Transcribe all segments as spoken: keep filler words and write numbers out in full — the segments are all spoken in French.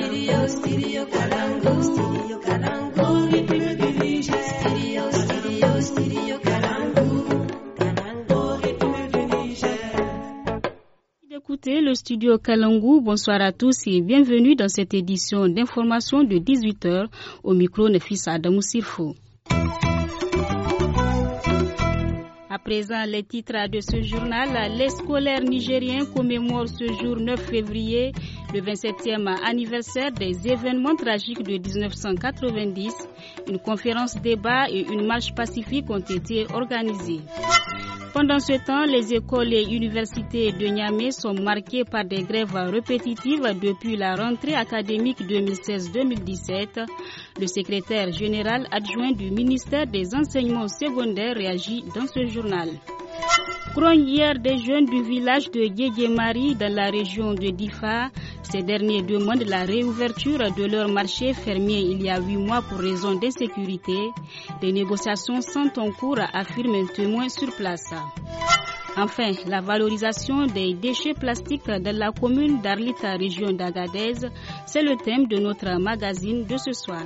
Stereo, stereo, Kalangu, stereo, Kalangu, rythme du Niger. Stereo, stereo, stereo, Kalangu, Kalangu, rythme du Niger. Écoutez le studio Kalangu, bonsoir à tous et bienvenue dans cette édition d'information de dix-huit heures. Au micro, Nefissa Adamou Sirfo. À présent, les titres de ce journal, les scolaires nigériens commémorent ce jour neuf février le vingt-septième anniversaire des événements tragiques de dix-neuf cent quatre-vingt-dix. Une conférence débat et une marche pacifique ont été organisées. Pendant ce temps, les écoles et universités de Niamey sont marquées par des grèves répétitives depuis la rentrée académique deux mille seize deux mille dix-sept. Le secrétaire général adjoint du ministère des Enseignements secondaires réagit dans ce journal. Grogne hier des jeunes du village de Guéguémari dans la région de Difa. Ces derniers demandent la réouverture de leur marché fermé il y a huit mois pour raison d'insécurité. Des négociations sont en cours, affirme un témoin sur place. Enfin, la valorisation des déchets plastiques dans la commune d'Arlita, région d'Agadez, c'est le thème de notre magazine de ce soir.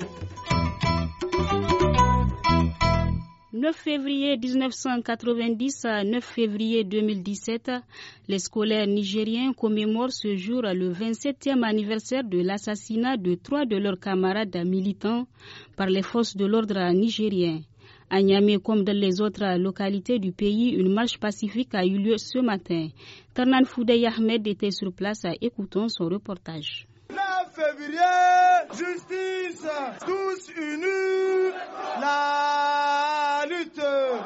neuf février dix-neuf cent quatre-vingt-dix à neuf février deux mille dix-sept, les scolaires nigériens commémorent ce jour le vingt-septième anniversaire de l'assassinat de trois de leurs camarades militants par les forces de l'ordre nigériens. À Niamey, comme dans les autres localités du pays, une marche pacifique a eu lieu ce matin. Tarnan Foudey Ahmed était sur place. Écoutons son reportage. neuf février, justice, tous unis, la lutte,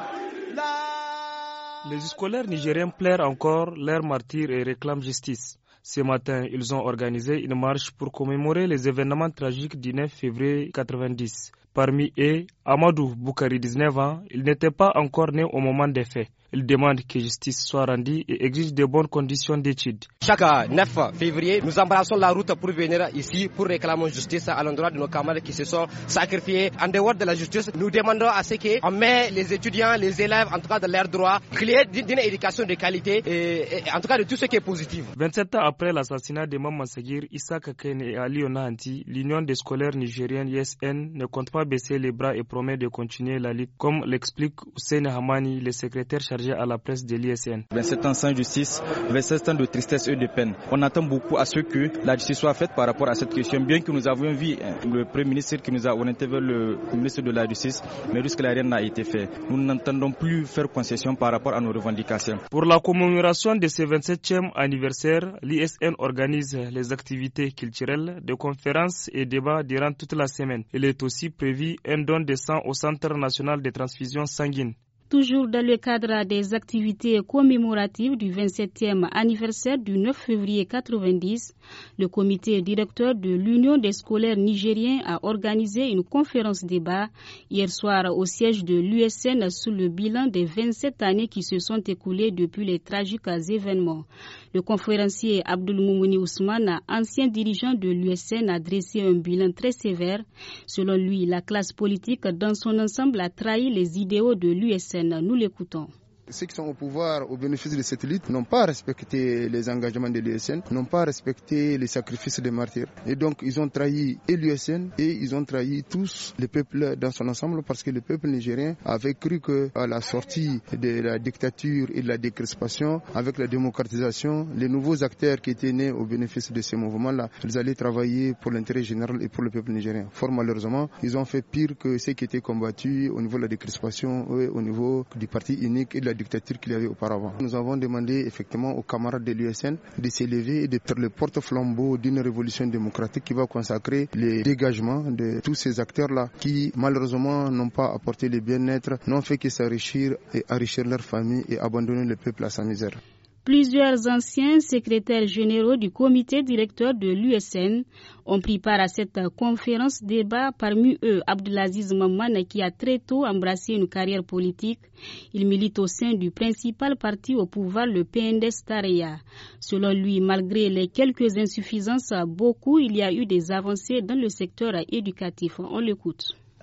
la... Les scolaires nigériens pleurent encore leur martyrs et réclament justice. Ce matin, ils ont organisé une marche pour commémorer les événements tragiques du neuf février quatre-vingt-dix. Parmi eux, Amadou Boukari, dix-neuf ans, il n'était pas encore né au moment des faits. Il demande que justice soit rendue et exige de bonnes conditions d'études. Chaque neuf février, nous embrassons la route pour venir ici pour réclamer justice à l'endroit de nos camarades qui se sont sacrifiés. En dehors de la justice, nous demandons à ce qu'on met les étudiants, les élèves, en tout cas de leurs droits, qu'il y ait d'une éducation de qualité et, et en tout cas de tout ce qui est positif. vingt-sept ans après l'assassinat de Maman Sagir, Issa Kakene et Ali Onahanti, l'Union des scolaires nigériennes U S N ne compte pas baisser les bras et promet de continuer la lutte, comme l'explique Hussein Hamani, le secrétaire chargé à la presse de l'U S N. vingt-sept ans sans justice, vingt-sept ans de tristesse et de peine. On attend beaucoup à ce que la justice soit faite par rapport à cette question, bien que nous avions vu le Premier ministre qui nous a orienté vers le ministre de la Justice, mais jusque-là rien n'a été fait. Nous n'entendons plus faire concession par rapport à nos revendications. Pour la commémoration de ce vingt-septième anniversaire, l'U S N organise les activités culturelles, des conférences et débats durant toute la semaine. Il est aussi prévu un don de sang au Centre national de transfusion sanguine. Toujours dans le cadre des activités commémoratives du vingt-septième anniversaire du neuf février quatre-vingt-dix, le comité directeur de l'Union des scolaires nigériens a organisé une conférence débat hier soir au siège de l'U S N sous le bilan des vingt-sept années qui se sont écoulées depuis les tragiques événements. Le conférencier Abdul Moumouni Ousmane, ancien dirigeant de l'U S N, a dressé un bilan très sévère. Selon lui, la classe politique dans son ensemble a trahi les idéaux de l'U S N. Nous l'écoutons. Ceux qui sont au pouvoir au bénéfice de cette lutte n'ont pas respecté les engagements de l'U S N, n'ont pas respecté les sacrifices des martyrs. Et donc ils ont trahi et l'U S N et ils ont trahi tous les peuples dans son ensemble parce que le peuple nigérien avait cru qu'à la sortie de la dictature et de la décrispation, avec la démocratisation, les nouveaux acteurs qui étaient nés au bénéfice de ces mouvements-là, ils allaient travailler pour l'intérêt général et pour le peuple nigérien. Fort malheureusement, ils ont fait pire que ceux qui étaient combattus au niveau de la décrispation, au niveau du parti unique et de la dictature qu'il y avait auparavant. Nous avons demandé effectivement aux camarades de l'U S N de s'élever et de faire le porte-flambeau d'une révolution démocratique qui va consacrer les dégagements de tous ces acteurs-là qui malheureusement n'ont pas apporté le bien-être, n'ont fait que s'enrichir et enrichir leur famille et abandonner le peuple à sa misère. Plusieurs anciens secrétaires généraux du comité directeur de l'U S N ont pris part à cette conférence débat, parmi eux Abdelaziz Maman qui a très tôt embrassé une carrière politique. Il milite au sein du principal parti au pouvoir, le P N D S Tareya. Selon lui, malgré les quelques insuffisances, beaucoup, il y a eu des avancées dans le secteur éducatif. On l'écoute.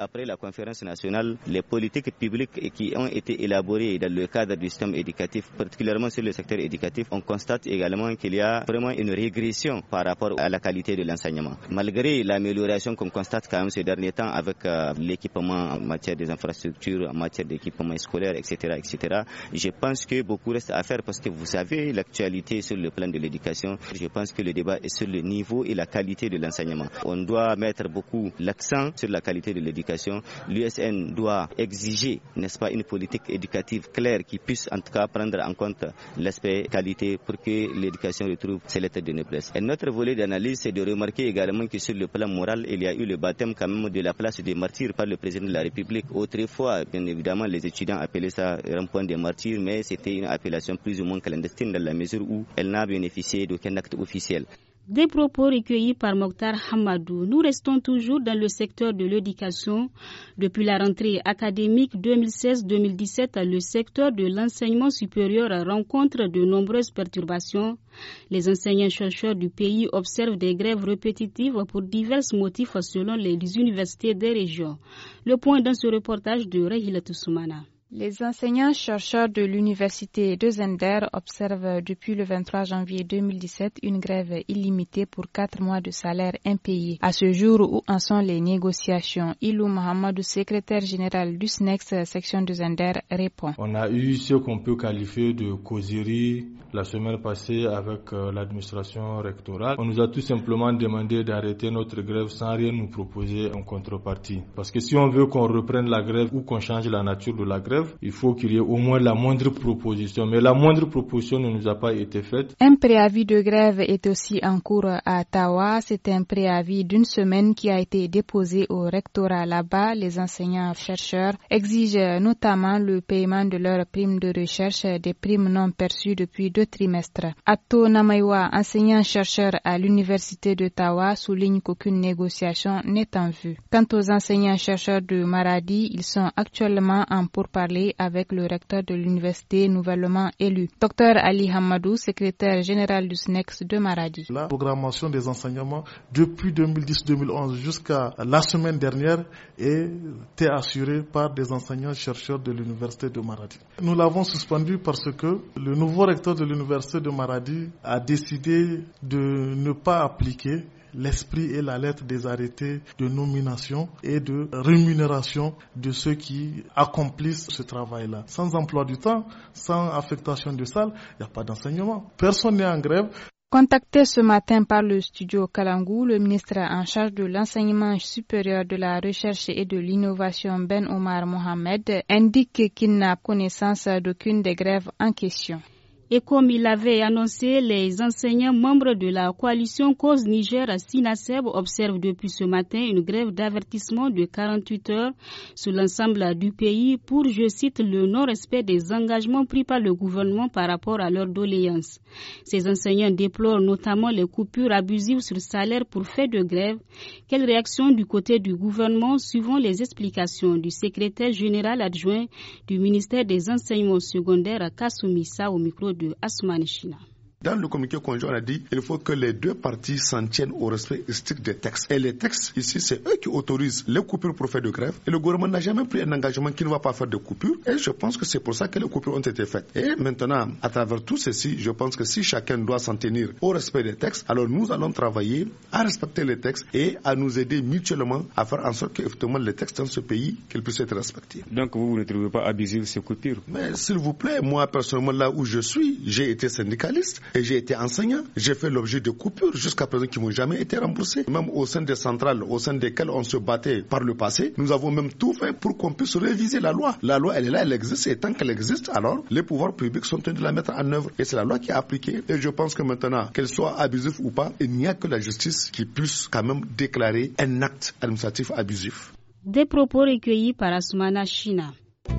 après la conférence nationale, les politiques publiques qui ont été élaborées dans le cadre du système éducatif, particulièrement sur le secteur éducatif, on constate également qu'il y a vraiment une régression par rapport à la qualité de l'enseignement. Malgré l'amélioration qu'on constate quand même ces derniers temps avec euh, l'équipement en matière des infrastructures, en matière d'équipement scolaire, et cetera, et cetera, je pense que beaucoup reste à faire parce que vous savez l'actualité sur le plan de l'éducation. Je pense que le débat est sur le niveau et la qualité de l'enseignement. On doit mettre beaucoup l'accent sur la qualité de l'éducation. L'U S N doit exiger, n'est-ce pas, une politique éducative claire qui puisse en tout cas prendre en compte l'aspect qualité pour que l'éducation retrouve ses lettres de noblesse. Un autre volet d'analyse, c'est de remarquer également que sur le plan moral, il y a eu le baptême quand même de la place des martyrs par le président de la République. Autrefois, bien évidemment, les étudiants appelaient ça rond-point des martyrs, mais c'était une appellation plus ou moins clandestine dans la mesure où elle n'a bénéficié d'aucun acte officiel. Des propos recueillis par Mokhtar Hamadou. Nous restons toujours dans le secteur de l'éducation. Depuis la rentrée académique deux mille seize deux mille dix-sept, le secteur de l'enseignement supérieur rencontre de nombreuses perturbations. Les enseignants-chercheurs du pays observent des grèves répétitives pour divers motifs selon les universités des régions. Le point dans ce reportage de Rahila Toussoumana. Les enseignants-chercheurs de l'université de Zender observent depuis le vingt-trois janvier deux mille dix-sept une grève illimitée pour quatre mois de salaire impayé. À ce jour, où en sont les négociations? Ilou Mohamedou, secrétaire général du S N E X section de Zender, répond. On a eu ce qu'on peut qualifier de causerie la semaine passée avec euh, l'administration rectorale. On nous a tout simplement demandé d'arrêter notre grève sans rien nous proposer en contrepartie. Parce que si on veut qu'on reprenne la grève ou qu'on change la nature de la grève, il faut qu'il y ait au moins la moindre proposition. Mais la moindre proposition ne nous a pas été faite. Un préavis de grève est aussi en cours à Tawa. C'est un préavis d'une semaine qui a été déposé au rectorat là-bas. Les enseignants-chercheurs exigent notamment le paiement de leurs primes de recherche, des primes non perçues depuis deux trimestres. Atto Namaiwa, enseignant-chercheur à l'université de Tawa, souligne qu'aucune négociation n'est en vue. Quant aux enseignants-chercheurs de Maradi, ils sont actuellement en pourparlers avec le recteur de l'université nouvellement élu. Docteur Ali Hamadou, secrétaire général du S N E X de Maradi. La programmation des enseignements depuis deux mille dix deux mille onze jusqu'à la semaine dernière était assurée par des enseignants-chercheurs de l'université de Maradi. Nous l'avons suspendu parce que le nouveau recteur de l'université de Maradi a décidé de ne pas appliquer l'esprit et la lettre des arrêtés de nomination et de rémunération de ceux qui accomplissent ce travail-là. Sans emploi du temps, sans affectation de salle, il n'y a pas d'enseignement. Personne n'est en grève. Contacté ce matin par le studio Kalangou, le ministre en charge de l'enseignement supérieur, de la recherche et de l'innovation, Ben Omar Mohamed, indique qu'il n'a connaissance d'aucune des grèves en question. Et comme il avait annoncé, les enseignants membres de la coalition Cause Niger Sinaseb observent depuis ce matin une grève d'avertissement de quarante-huit heures sur l'ensemble du pays pour, je cite, le non-respect des engagements pris par le gouvernement par rapport à leurs doléances. Ces enseignants déplorent notamment les coupures abusives sur salaire pour fait de grève. Quelle réaction du côté du gouvernement suivant les explications du secrétaire général adjoint du ministère des enseignements secondaires Kassoumi Sa au micro de Asmani China. Dans le communiqué conjoint, on a dit qu'il faut que les deux parties s'en tiennent au respect strict des textes. Et les textes, ici, c'est eux qui autorisent les coupures pour faire de grève. Et le gouvernement n'a jamais pris un engagement qui ne va pas faire de coupures. Et je pense que c'est pour ça que les coupures ont été faites. Et maintenant, à travers tout ceci, je pense que si chacun doit s'en tenir au respect des textes, alors nous allons travailler à respecter les textes et à nous aider mutuellement à faire en sorte qu'effectivement les textes dans ce pays, qu'ils puissent être respectés. Donc vous, vous ne trouvez pas abusif ces coupures? Mais s'il vous plaît, moi personnellement, là où je suis, j'ai été syndicaliste. Et j'ai été enseignant, j'ai fait l'objet de coupures jusqu'à présent qui n'ont jamais été remboursées. Même au sein des centrales, au sein desquelles on se battait par le passé, nous avons même tout fait pour qu'on puisse réviser la loi. La loi, elle est là, elle existe, et tant qu'elle existe, alors les pouvoirs publics sont tenus de la mettre en œuvre. Et c'est la loi qui est appliquée. Et je pense que maintenant, qu'elle soit abusive ou pas, il n'y a que la justice qui puisse quand même déclarer un acte administratif abusif. Des propos recueillis par Asmana China.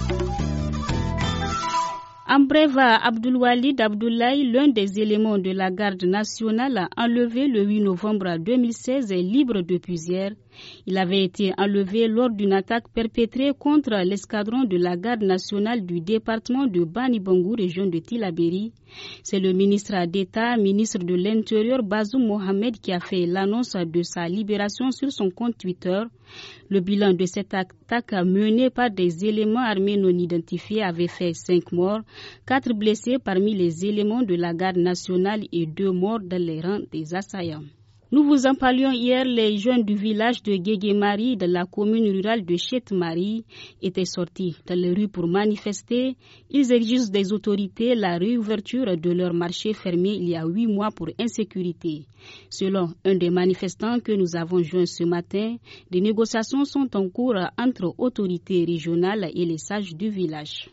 En bref, Abdoulwalid Abdoulaye, l'un des éléments de la garde nationale enlevé le huit novembre deux mille seize, est libre depuis hier. Il avait été enlevé lors d'une attaque perpétrée contre l'escadron de la garde nationale du département de Bani Bangou, région de Tillabéri. C'est le ministre d'État, ministre de l'Intérieur, Bazoum Mohamed, qui a fait l'annonce de sa libération sur son compte Twitter. Le bilan de cette attaque menée par des éléments armés non identifiés avait fait cinq morts, quatre blessés parmi les éléments de la garde nationale et deux morts dans les rangs des assaillants. Nous vous en parlions hier, les jeunes du village de Guéguémari, de la commune rurale de Chetmari, étaient sortis dans les rues pour manifester. Ils exigent des autorités la réouverture de leur marché fermé il y a huit mois pour insécurité. Selon un des manifestants que nous avons joint ce matin, des négociations sont en cours entre autorités régionales et les sages du village.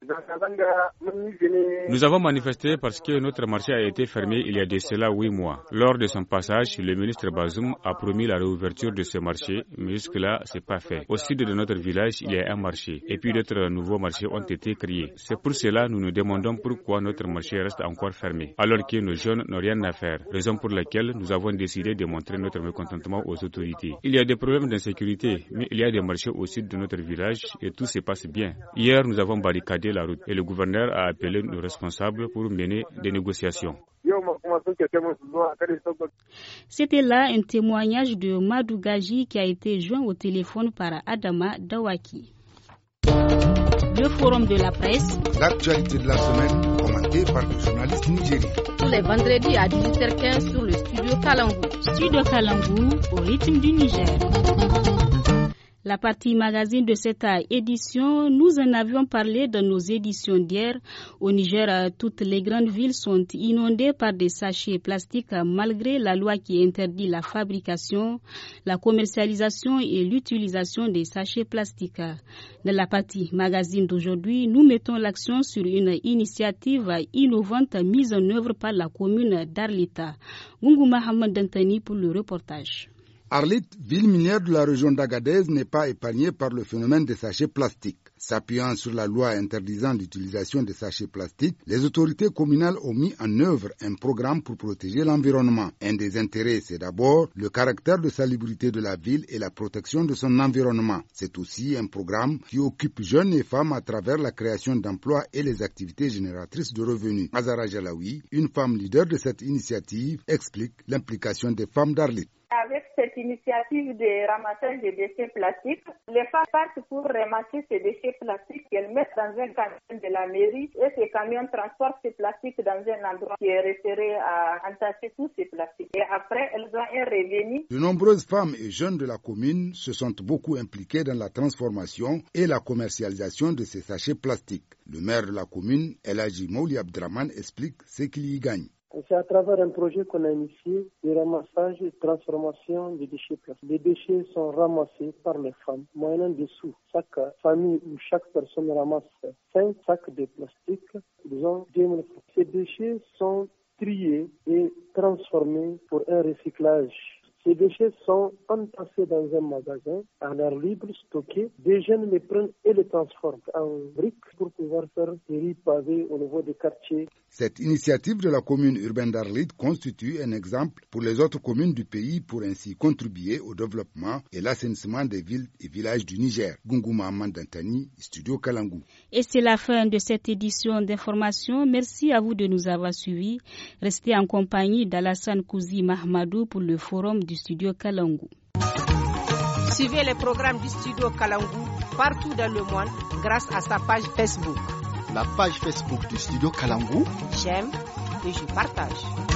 Nous avons manifesté parce que notre marché a été fermé il y a de cela huit mois. Lors de son passage, le ministre Bazoum a promis la réouverture de ce marché, mais jusque-là, ce n'est pas fait. Au sud de notre village, il y a un marché, et puis d'autres nouveaux marchés ont été créés. C'est pour cela que nous nous demandons pourquoi notre marché reste encore fermé, alors que nos jeunes n'ont rien à faire, raison pour laquelle nous avons décidé de montrer notre mécontentement aux autorités. Il y a des problèmes d'insécurité, mais il y a des marchés au sud de notre village et tout se passe bien. Hier, nous avons barricadé la route et le gouverneur a appelé nos responsables pour mener des négociations. C'était là un témoignage de Madou Gaji qui a été joint au téléphone par Adama Dawaki. Le forum de la presse. L'actualité de la semaine commentée par les journalistes nigériens. Tous les vendredis à dix-huit heures quinze sur le studio Kalangu. Studio Kalangu au rythme du Niger. La partie magazine de cette édition, nous en avions parlé dans nos éditions d'hier. Au Niger, toutes les grandes villes sont inondées par des sachets plastiques malgré la loi qui interdit la fabrication, la commercialisation et l'utilisation des sachets plastiques. Dans la partie magazine d'aujourd'hui, nous mettons l'accent sur une initiative innovante mise en œuvre par la commune d'Arlita. Gungu Mohamed Dantani pour le reportage. Arlit, ville minière de la région d'Agadez, n'est pas épargnée par le phénomène des sachets plastiques. S'appuyant sur la loi interdisant l'utilisation des sachets plastiques, les autorités communales ont mis en œuvre un programme pour protéger l'environnement. Un des intérêts, c'est d'abord le caractère de salubrité de la ville et la protection de son environnement. C'est aussi un programme qui occupe jeunes et femmes à travers la création d'emplois et les activités génératrices de revenus. Azara Jalawi, une femme leader de cette initiative, explique l'implication des femmes d'Arlit. Avec cette initiative de ramassage des déchets plastiques, les femmes partent pour ramasser ces déchets plastiques qu'elles mettent dans un camion de la mairie et ces camions transportent ces plastiques dans un endroit qui est référé à entasser tous ces plastiques. Et après, elles ont un revenu. De nombreuses femmes et jeunes de la commune se sont beaucoup impliquées dans la transformation et la commercialisation de ces sachets plastiques. Le maire de la commune, El Hadji Mouli Abdraman, explique ce qu'il y gagne. C'est à travers un projet qu'on a initié de ramassage et de transformation des déchets plastiques. Les déchets sont ramassés par les femmes, moyennant des sous. Chaque famille ou chaque personne ramasse cinq sacs de plastique, disons deux mille francs. Ces déchets sont triés et transformés pour un recyclage. Ces déchets sont entassés dans un magasin, en air libre, stockés. Des jeunes les prennent et les transforment en briques pour pouvoir faire des riz pavés au niveau des quartiers. Cette initiative de la commune urbaine d'Arlit constitue un exemple pour les autres communes du pays pour ainsi contribuer au développement et l'assainissement des villes et villages du Niger. Gungu Mohamed Dantani, Studio Kalangu. Et c'est la fin de cette édition d'information. Merci à vous de nous avoir suivis. Restez en compagnie d'Alassane Kouzi Mahmadou pour le forum du Studio Kalangu. Suivez les programmes du Studio Kalangu partout dans le monde grâce à sa page Facebook. La page Facebook du Studio Kalangu. J'aime et je partage.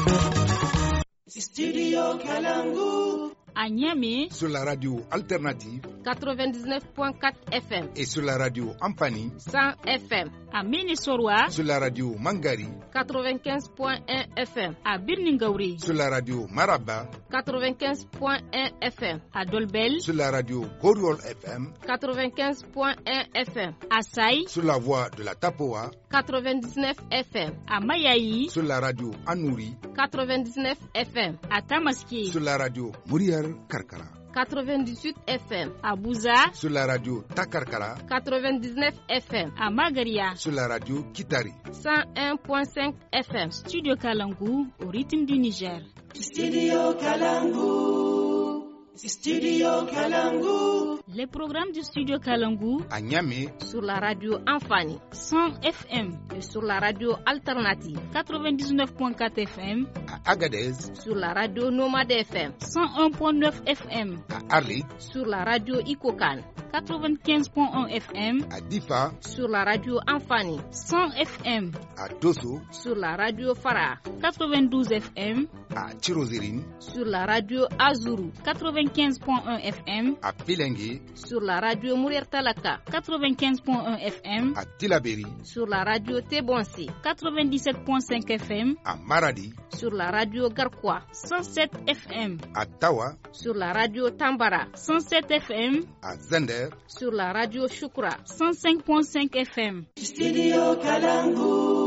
Studio Kalangu. À Niamey, sur la radio alternative quatre-vingt-dix-neuf point quatre F M et sur la radio Ampani cent F M. À Ménesoroa, sur la radio Mangari quatre-vingt-quinze point un F M. À Birningaouri, sur la radio Maraba quatre-vingt-quinze point un F M. À Dolbel, sur la radio Goriol F M quatre-vingt-quinze point un F M. À Saï, sur la voie de la Tapoa quatre-vingt-dix-neuf F M. À Mayaï, sur la radio Anouri quatre-vingt-dix-neuf F M. À Tamaské, sur la radio Mourière Karkara quatre-vingt-dix-huit F M. À Bouza, sur la radio Takarkara quatre-vingt-dix-neuf F M. À Magaria, sur la radio Kitari cent un point cinq F M. Studio Kalangu au rythme du Niger. Studio Kalangu. Studio Kalangu. Les programmes du Studio Kalangu à Niamey sur la radio Amfani cent F M et sur la radio Alternative quatre-vingt-dix-neuf virgule quatre F M à Agadez sur la radio Nomade F M cent un virgule neuf F M à Arlit sur la radio Ikokan quatre-vingt-quinze virgule un F M à Difa sur la radio Amfani cent F M à Dosso sur la radio Farah quatre-vingt-douze F M à Tirozirine sur la radio Azuru quatre-vingt-quinze virgule un F M à Pilengue sur la radio Mourir Talaka quatre-vingt-quinze virgule un F M à Tilaberi sur la radio Tebonsi quatre-vingt-dix-sept virgule cinq F M à Maradi sur la radio Garkwa cent sept F M à Tawa sur la radio Tambara cent sept F M à Zender sur la radio Shukra cent cinq virgule cinq F M. Studio Kalangu.